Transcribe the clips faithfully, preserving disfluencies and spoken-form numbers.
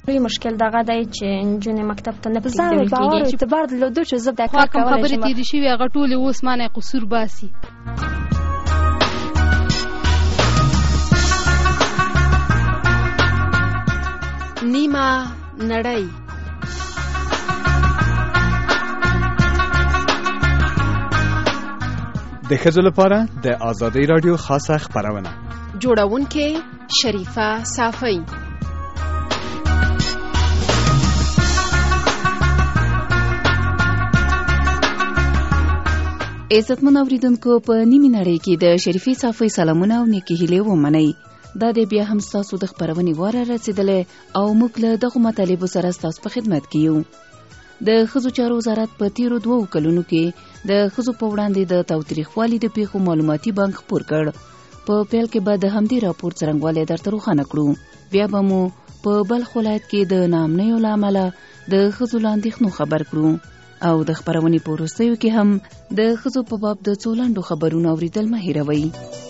لوی مشکل دغه دی چې نجونې مکتب ته نه پرېږدول کېږي. باور اعتبار درلودو چې زه دا کار کولی شم. خبرې تېرې شوي هغه ټولې اوس مانه قصور باسي. نیمه نړۍ. د ښځو لپاره د آزادۍ راډیو خاصه خپرونه. جوړونکې شریفه صافی. عزتمن اوریدونکو، په نیمه نړۍ کې د شریفه صافی سلامونه او نیکی هیلې ومنئ. دا د بیا هم تاسو د خبرونې واره رسیدلې او موږ له دغه مطالبو سره تاسو په خدمت کې یو. د ښځو چارو وزارت په تیرو دوو کلونو کې د ښځو په وړاندې د تاوتریخوالي د پیښو معلوماتي بانک خپور کړ. په پیل کې به د همدې راپور څرنګوالی درته روښانه کړو. بیا به مو په بلخ ولایت کې د ناامنیو له امله د ښځو له اندېښنو خبر کړو او د خپرونې په وروستیو کې هم د ښځو په باب د څو لنډو خبرونو اورېدل مه هېروئ.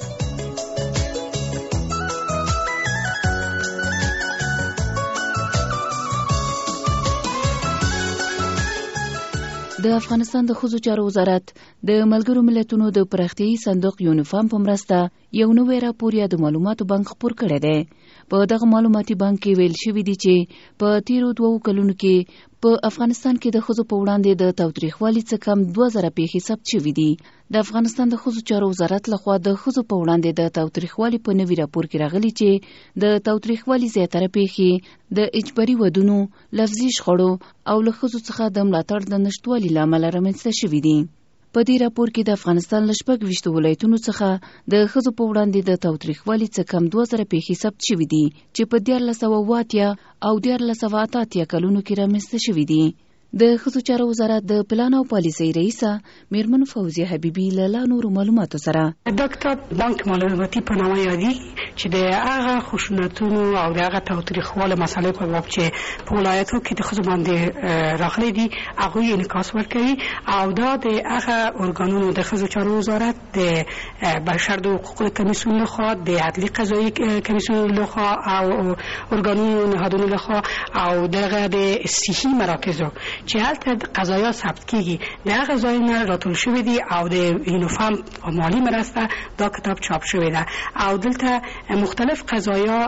د افغانستان د ښځو چارو وزارت د ملګرو ملتونو د پراختیایي صندوق یونیفام په مرسته یو نوی راپور یا د معلوماتو بانک خپور کړی دی. په دغه معلوماتي بانک کې ویل شوي دي چې په تیرو دوو کلونو کې په افغانستان کې د ښځو په وړاندې د تاوتریخوالي څخه کم دوه زره پیښې ثبت شوي دي. د افغانستان د ښځو چارو وزارت لخوا د ښځو په وړاندې د تاوتریخوالي په نوي راپور کې راغلي چې د تاوتریخوالي زیاتره پیښې د اجباري ودونو، لفظي شخړو او له ښځو څخه د ملاتړ د نشتوالي له امله رامنځته شوي دي. په دې راپور کې د افغانستان له شپږ ویشتو ولایتونو څخه د ښځو په وړاندې د تاوتریخوالي څخه کم دوه زره پیښې ثبت شوي دي چې په دیارلس سوه اوه اتیا او دیارلس سوه اته اتیا کلونو کې رامنځته شوي دي. د ښځو چارو وزارت د پلان او پالیسۍ رئیسه میرمن فوزیه حبیبي له لا نورو معلوماتو سره دا کتاب بانک معلوماتي په نامه یادېږي چې د هغه خشونتونو او د هغه تاوتریخوالي مسئلې په باب چې په ولایتو کې د ښځو باندې راغلي دي هغوی انعکاس ورکوي او دا د هغه ارګانونو د ښځو چارو وزارت د بشر د حقوقو کمیسیون لخوا د عدلي قضایي کمیسیون لخوا او ارګانونو نهادونو لخوا او دغه د صحي مراکزو چې هلته قضایا ثبت کیږي د هغه ځایونه راټول شوي دي او د یونیفام مالی مرسته دا کتاب چاپ شوی ده او دلته مختلف قضایا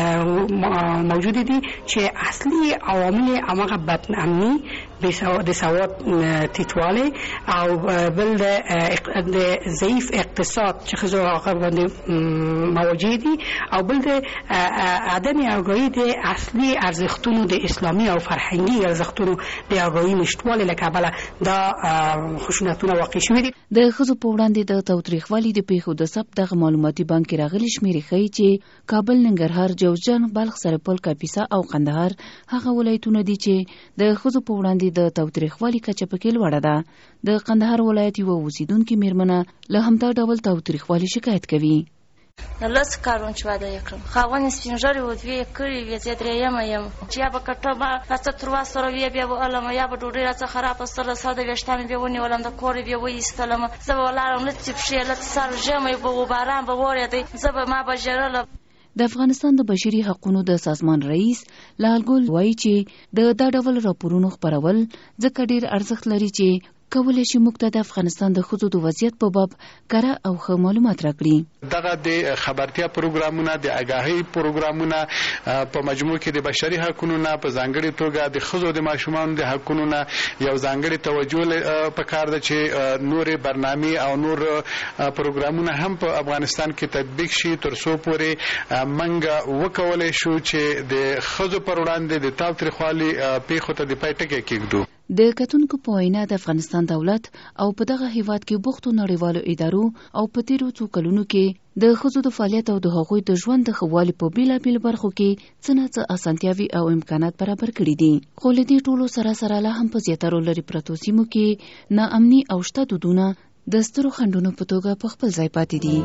موجود دي چې اصلي عوامل هماغه بدامني د سواد ټیټوالی او بل د ضعیف اقتصاد چې ښځو هغه باندې مواجه دي او بل د عدم آگاهي د اصلي ارزښتونو د اسلامي او فرهنګي ارزښتونو د آگاهي نشتوالي له کبله دا خشونتونه واقع شوي دي. د ښځو په وړاندې د تاوتریخوالي د پیښو د ثبت دغه معلوماتي بانک کې راغلي شمیرې ښیي چې کابل، ننګرهار، جوزجان، بلخ، سرپل، کاپیسا او قندهار هغه ولایتونه دي چې د ښځو په وړاندې د تاوتریخوالي کچه پکې لوړه ده. د قندهار ولایت یوه اوسیدونکې میرمنه له همدا ډول تاوتریخوالي شکایت کوي. لس کارونه چې واده یې کړم خاوند سپین ږیرې وو دوې یې کړي وې زه درېیمه یم چې یا به کټه به راڅه تروا سره وې بیا به علم یا به ډوډۍ راڅه خرابه سره ساده ویښتان مې بیا ونیولم د کور یې بیا وایستلم زه به ولاړم لڅې پښې لڅ سر ژمی به و باران به وورېدی زه به ما به ژړله. د افغانستان د بشري حقوقو د سازمان رئیس لالګل وایي چې د دا ډول راپورونو خپرول ځکه ډېر ارزښت لري چې کولی شي موږ ته د افغانستان د ښځو د وضعیت په باب کره او ښه معلومات راکړي. دغه د خبرتیا پروګرامونه د آګاهۍ پروګرامونه په مجموع کې د بشري حقوقو نه په ځانګړي توګه د ښځو د ماشومانو د حقوقو نه یو ځانګړي توجه پکار ده چې نورې برنامې او نور پروګرامونه هم په افغانستان کې تطبیق شي تر څو پورې موږ وکولی شو چې د ښځو پر وړاندې د تاوتریخوالي پیښو ته د پای ټکی کېږدو. د کتونکو په وینا د افغانستان دولت او په دغه هیواد کې بوختو نړیوالو ادارو او په تیرو څو کلونو کې د ښځو د فعالیت او د هغوی د ژوند د ښه والي په بېلابېلو برخو کې څه نه څه اسانتیاوې او امکانات برابر کړي دي. خو له دې ټولو سره سره لا هم په زیاترو لرې پرتو سیمو کې ناامني او شته دودونه د سترو خنډونو په توګه په خپل ځای پاتې دي.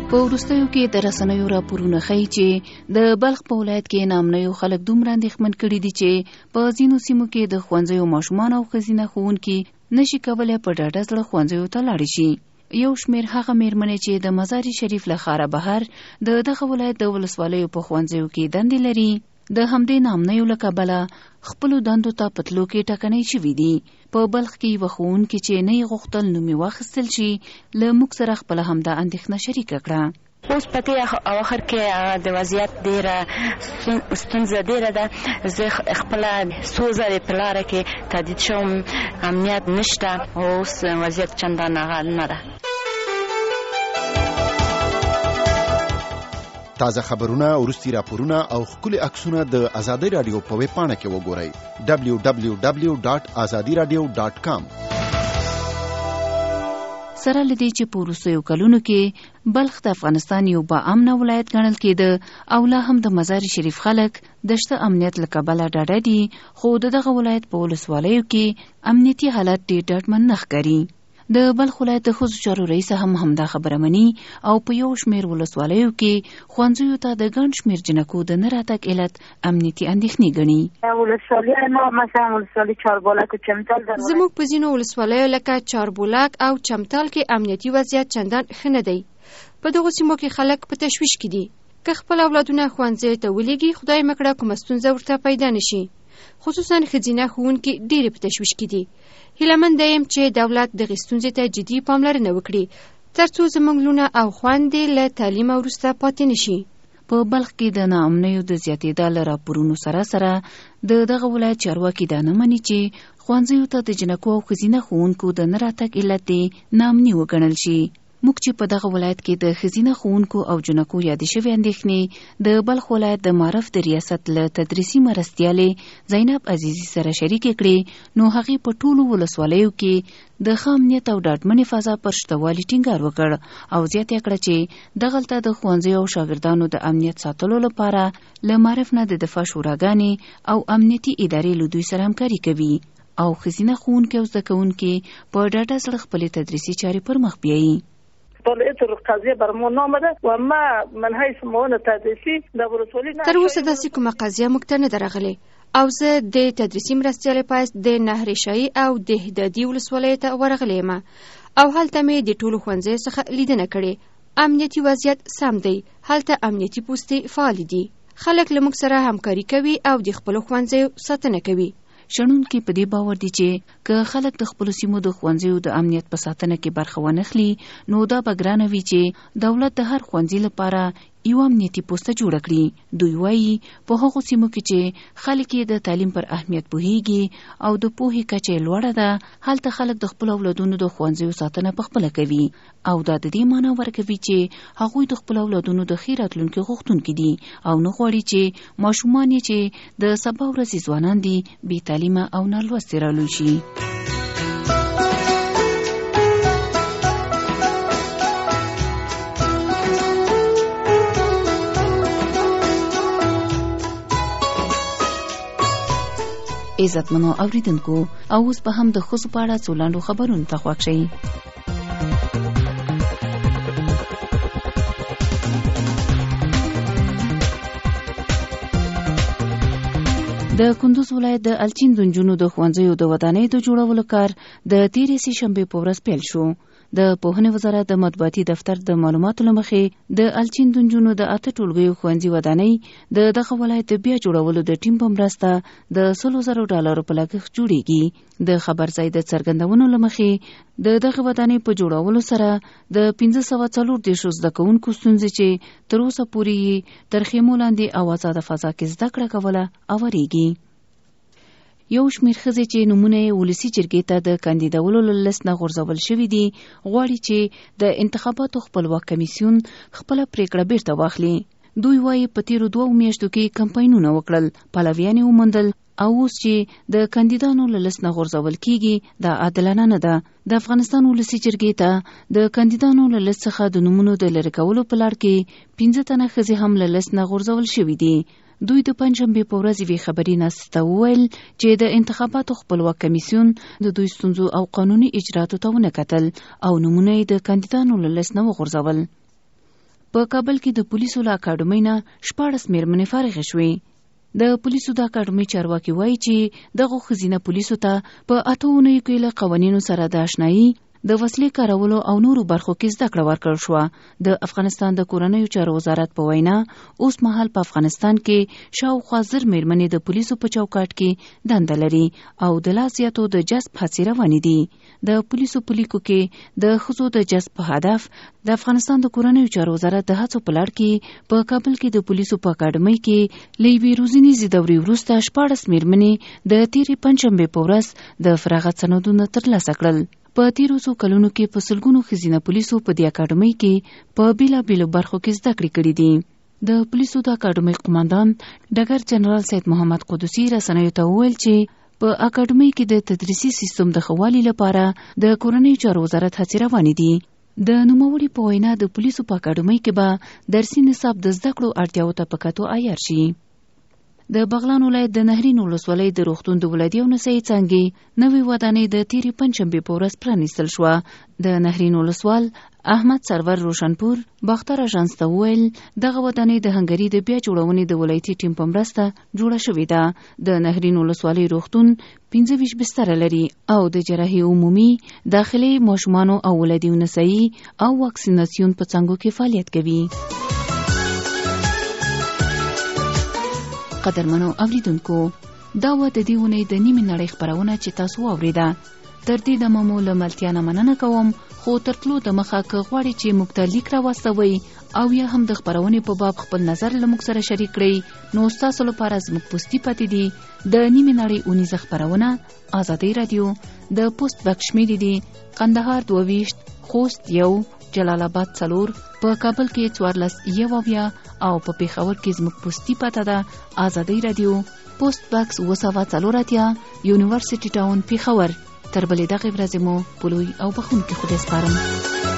په وروستیو کې د رسنیو راپورونه ښیي چې د بلخ په ولایت کې نامنیو خلک دومره اندېښمن کړي دي چې په ځینو سیمو کې د ښوونځیو ماشومان او ښځینه ښوونکي نشي کولی په ډاډه زړه ښوونځیو ته لاړې شي. یو شمېر هغه مېرمنې چې د مزار شریف له ښاره بهر د دغه ولایت د ولسوالیو په ښوونځیو کې دندې لري، د همدې نامنیو له کبله خپلو دندو ته په تلو کې ټکنۍ شوي دي. په بلخ کې یوه ښوونکې چې نه یې غوښتل نوم یې واخیستل شي له موږ سره خپله همدا اندېښنه شریکه کړه. اوس په دې اواخر کې د وضعیت ډېره ستونزه ډېره ده. زه خپله څو ځلې په لاره کې تهدید شوم، امنیت نشته، اوس وضعیت چندان هغه نه ده. تازه خبرونه، وروستي راپورونه او ښکلي عکسونه د ازادۍ راډیو په ویب پاڼه کې وګورئ دبلیو دبلیو دبلیو ډاټ ازادي راډیو ډاټ کام. سره له دې چې په وروستیو کلونو کې بلخ د افغانستان یو با امنه ولایت ګڼل کېده او لا هم د مزار شریف خلک د شته امنیت له کبله ډاډه دي، خو د دغه ولایت په ولسوالیو کې امنیتي حالت ډېر ډاډمن نه ښکاري. د بلخ ولایت د ښځو چارو رئیسه هم همدا خبره مني او په یو شمېر ولسوالیو کې ښوونځیو ته د ګڼ شمېر جنکو د نه راتګ علت امنیتي اندېښنې ګڼي. ولسوالیانو مثلا ولسوالي چاربولک او چمتال زموږ په ځینو ولسوالیو لکه چاربولک او چمتال کې امنیتي وضعیت چندان ښه نه دی. په دغو سیمو کې خلک په تشویش کې دي. که خپل اولادونه ښوونځیو ته ولېږي، خدای مکړه کومه ستونزه ورته پیدا نه شي. خصوصا ښځینه ښوونکي ډېرې په تشویش کې دي. هیله یم چې دولت دغې ستونزې ته جدي پاملرنه وکړي تر څو زموږ لونه او خویندې له تعلیمه وروسته پاتې نشي. په بلخ کې د ناامنیو د زیاتېدا له راپورونو سره سره د دغه ولایت چارواکي دا نه مني چې ښوونځیو ته د جنکو او ښځینه ښوونکو د نه راتګ علت یې ناامني وګڼل شي. موږ چې په دغه ولایت کې د ښځینه ښوونکو او جنکو یادې شوې اندېښنې د بلخ ولایت د معرف د ریاست له تدریسي مرستیالې زینب عزیزي سره شریکې کړې، نو هغې په ټولو ولسوالیو کې د ښه امنیت او ډاډمنې فضا پر شتوالي ټینګار وکړ او زیاته کړه چې دغلته د ښوونځیو او شاګردانو د امنیت ساتلو لپاره له معرف نه د دفاع شوراګانې او امنیتي ادارې له دوی سره همکاري کوي او ښځینه ښوونکي او زده کوونکي په ډاډه زړه خپلې تدریسي چارې پر مخ بیایي. طلعت القضیه بر ما نامده و ما من حیث معاون تدریسی د ولسوالۍ تر اوسه داسې کومه قضیه موږ ته نه ده راغلې او زه د تدریسي مرستیالې په حیث د نهرشاهي او دهدادي ولسوالیو ته ورغلې یم او هلته مې د ټولو ښوونځیو څخه لیدنه کړې. امنیتي وضعیت سم دی، هلته امنیتي پوستې فعالې دي، خلک له موږ سره همکاري کوي او د خپلو ښوونځیو ساتنه کوي. شنونکي په دې باور دي چې که خلک د خپلو سیمو د ښوونځیو د امنیت په ساتنه کې برخه ونخلي، نو دا به ګرانه وي چې دولت د هر ښوونځي لپاره یو امنیتي پوسته جوړه کړي. دوی وایي په هغو سیمو کې چې خلک یې د تعلیم پر اهمیت پوهیږي او د پوهې کچه یې لوړه ده، هلته خلک د خپلو اولادونو د ښوونځیو ساتنه پخپله کوي او دا د دې معنا ورکوي چې هغوی د خپلو اولادونو د ښې راتلونکي غوښتونکي دي او نه غواړي چې ماشومان یې چې د سبا ورځې ځوانان دي بې تعلیمه او نالوستې رالوی شي. عزتمنو اوریدونکو، او اوس به هم د ښځو په اړه څو لنډو خبرونو ته غوږ شئ. د کندوز ولایت د الچین د نجونو د ښوونځیو د ودانۍ د جوړولو کار د تېرې سې شنبې په ورځ پیل شو. د پوهنې وزارت د مطبوعاتي دفتر د معلوماتو له مخې د الچین د نجونو د اته ټولګیو ښوونځي ودانۍ د دغه ولایت د بیا جوړولو د ټیم په مرسته د سلو زرو ډالرو په لګښت جوړیږي. د خبرځای د څرګندونو له مخې د دغه ودانۍ په جوړولو سره د پنځه سوه څلور دېرشو زده کوونکو ستونزې چې تر اوسه پورې تر خیمو لاندې او آزاده فضا کې زده کړه کوله اوریږي. یو شمېر ښځې چې نومونه یې ولسي جرګې ته د کاندیدولو له لست نه غورځول شوي دي، غواړي چې د انتخاباتو خپلواک کمیسیون خپله پریکړه بیرته واخلي. دوی وایي په تیرو دوو میاشتو کې کمپاینونه وکړل، پلویان یې وموندل او اوس چې د کاندیدانو له لست نه غورځول کیږي دا عادلانه نه ده. د افغانستان ولسي جرګې ته د کاندیدانو له لست څخه د نومونو د لرې کولو په لړ کې پنځه تنه ښځې هم له لست نه غورځول شوي دي. دوی د پنجشنبې په ورځ یوې خبري ناستې ته وویل چې د انتخاباتو خپلواک کمیسیون د دوی ستونزو او قانوني اجراتو ته ونه کتل او نومونه یې د کاندیدانو له لست نه وغورځول. په کابل کې د پولیسو له اکاډمۍ نه شپاړس میرمنې فارغې شوې. د پولیسو د اکاډمۍ چارواکي وایي چې دغه ښځینه پولیسو ته په اته اونیو کې له قوانینو سره د آشنایي، د وسلې کارولو او نورو برخو کې زده کړه ورکړل شوه. د افغانستان د کورنیو چارو وزارت په وینا اوس مهال په افغانستان کې شاوخوا زر میرمنې د پولیسو په چوکاټ کې دنده لري او د لا زیاتو د جذب هڅې روانې دي. د پولیسو په لیکو کې د ښځو د جذب په هدف د افغانستان د کورنیو چارو وزارت د هڅو په لړ کې په کابل کې د پولیسو په اکاډمۍ کې له یوې روزنیزې دورې وروسته شپاړس میرمنې د تېرې پنجشنبې په ورځ د فراغت سندونه ترلاسه کړل. په تیرو څو کلونو کې په سلګونو ښځینه پولیسو په دې اکاډمۍ کې په بیلابیلو برخو کې زده کړې کړې دي. د پولیسو د اکاډمۍ قوماندان ډګر جنرال سید محمد قدوسي رسنیو ته وویل چې په اکاډمۍ کې د تدریسي سیستم د ښه والي لپاره د کورنیو چارو وزارت هڅې روانې دي. د نوموړي په وینا د پولیسو په اکاډمۍ کې به درسي نصاب د زده کړو اړتیاو ته په کتو عیار شي. د بغلان ولایت د نهرین ولسوالۍ د روغتون د ولادي او نسایي څانګې نوې ودانۍ د تیرې پنجشنبې په ورځ پرانیستل شوه. د نهرین ولسوال احمد سرور روشنپور باختر اژانس ته وویل دغه ودانۍ د هنګري د بیا جوړونې د ولایتي ټیم په مرسته جوړه شوې ده. د نهرین ولسوالۍ روغتون پنځه ویشت بستره لري او د جراحي عمومي، داخلي، ماشومانو او ولادي او نسایي او واکسیناسیون په څانګو کې فعالیت کوي. قدرمنو اوریدونکو، دا و د دې اونۍ د نیمې نړۍ خپرونه چې تاسو واورېده. تر دې دمه مو له ملتیا نه مننه کوم، خو تر تلو دمخه که غواړئ چې موږ ته لیک راواستوئ او یا هم د خپرونې په باب خپل نظر له موږ سره شریک کړئ، نو ستاسو لپاره زموږ پوستي پاتې دي. د نیمې نړۍ اونیزه خپرونه ازادۍ راډیو، د پوسټ بکس شمېرې دي قندهار دوه ویشت، خوست یو، جلال آباد څلور، په کابل کې څوارلس یو اویا او په پېښور کې زموږ پوستي پته ده ازادۍ راډیو، پوسټ بکس اوه سوه څلور اتیا، یونیورسټي ټاون پېښور. تر بلې دغې ورځې مو په لوی او بخښونکي خدای سپارم.